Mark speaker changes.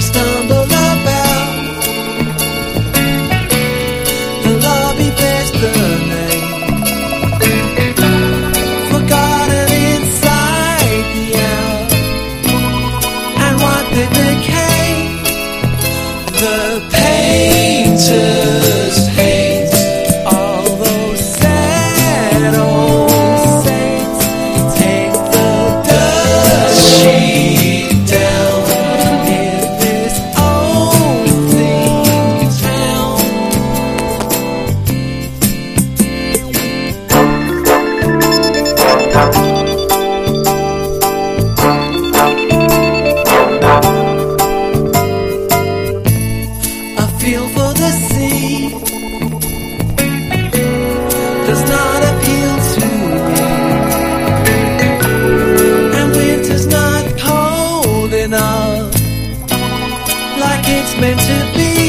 Speaker 1: stumble about the lobby, there's the name forgotten inside the hour, and what they became. The painters hate all those sad old saints. Take the dust sheet down in this old thing town. I feel for the sea, does not appeal to me, and winter's not cold enough, like it's meant to be.